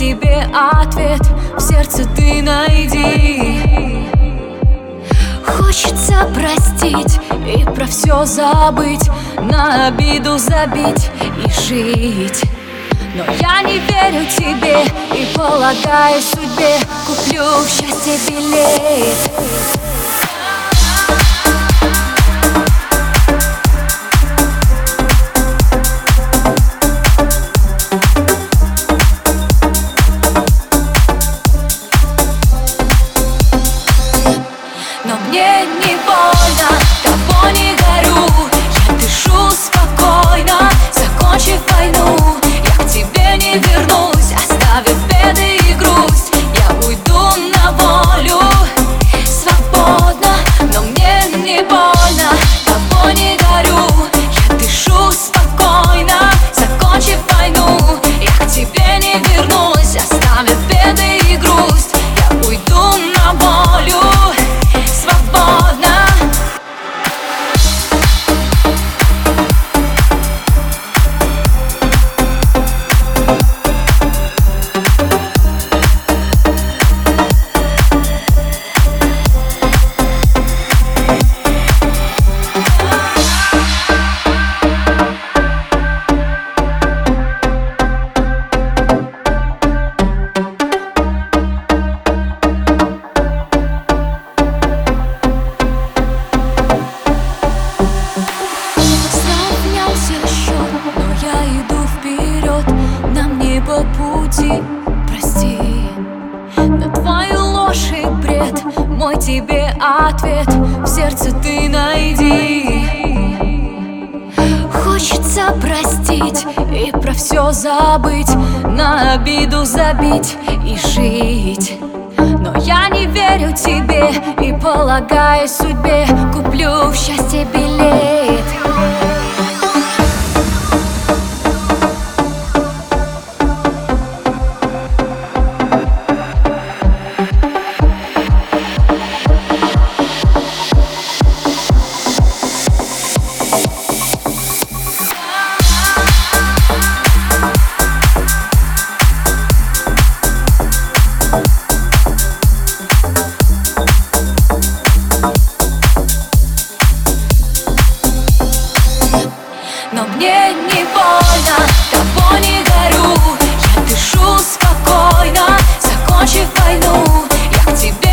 тебе ответ в сердце ты найди. Хочется простить и про все забыть, на обиду забить и жить. Но я не верю тебе и полагаю судьбе, куплю в счастье билет. Но мне не больно, тобой не горю. Я дышу спокойно, закончив войну. Я к тебе не вернусь, оставив беды и грусть. Я уйду на волю свободно. Но мне не больно, тобой не горю. Я дышу спокойно, закончив войну. Я к тебе не вернусь, оставив беды и грусть. Я уйду на волю свободно. По пути, прости, на твою ложь и бред мой тебе ответ в сердце ты найди. Хочется простить и про все забыть, на обиду забить и жить. Но я не верю тебе и полагаю судьбе, куплю в счастье билет. Но мне не больно, тобой не горю. Я дышу спокойно, закончив войну. Я к тебе